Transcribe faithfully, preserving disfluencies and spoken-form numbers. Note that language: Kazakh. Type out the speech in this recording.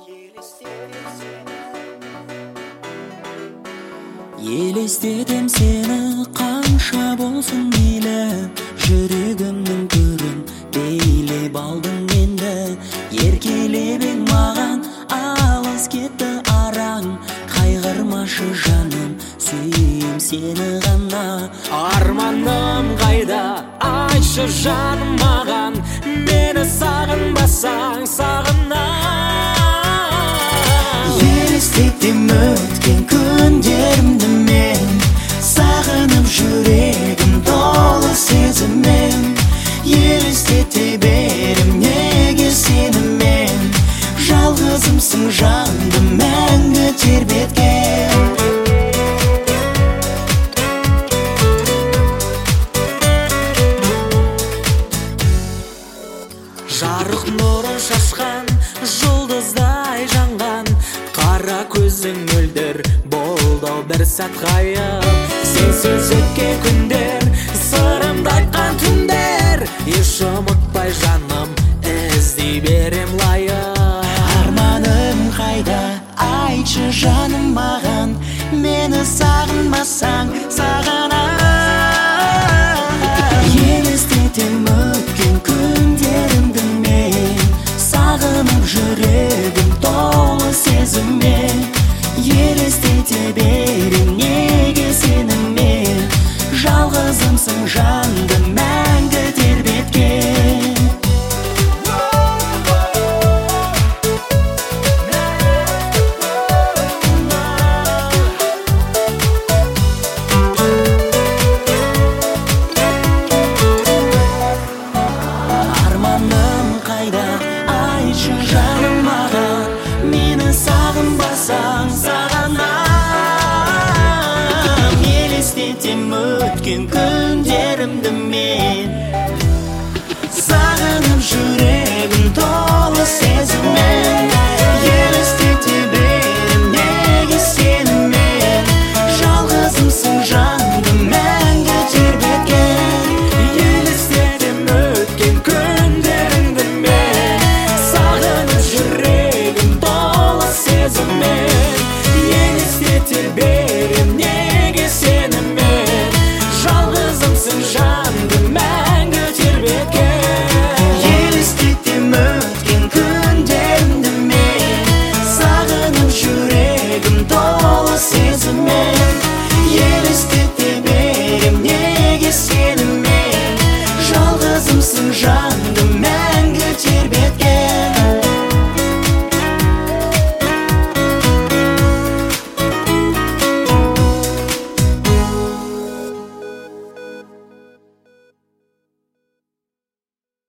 Елестетем сені қанша болсын мейлі, жүрегімнің төрін билеп алдың енді. Еркелебең маған, алыс кетті араң, қайғырмашы жаным, сүйем сені ғана. Арманым қайда, айтшы жаным маған, мені сағынбасаң сағынам. Елестетем өткен күндерімді мен, сағынып жүрегім толы сезіммен. Елестете берем неге сені мен, жалғызымсың жанды мәңгі тербеткен. Жарық нұрын шашқан, жұлдыздай жанған, қара көзің мөлдір болды бір сәт ғайып. Сенсіз өткен күндер, сырымды айтқан түндер, еш ұмытпай жаным, іздей берем лайық. Арманым қайда, айтшы жаным маған, мені сағынбасаң сағынам. Елестетем өткен күндерімді мен, сағынып жүрегім толы сезіммен. Елестете берем неге сені мен, жалғызымсың жанды мәңгі тербеткен. Арманым қайда, айтшы жаным маған, мені сағынбасаң сағынам. Елестетем өткен күндерімді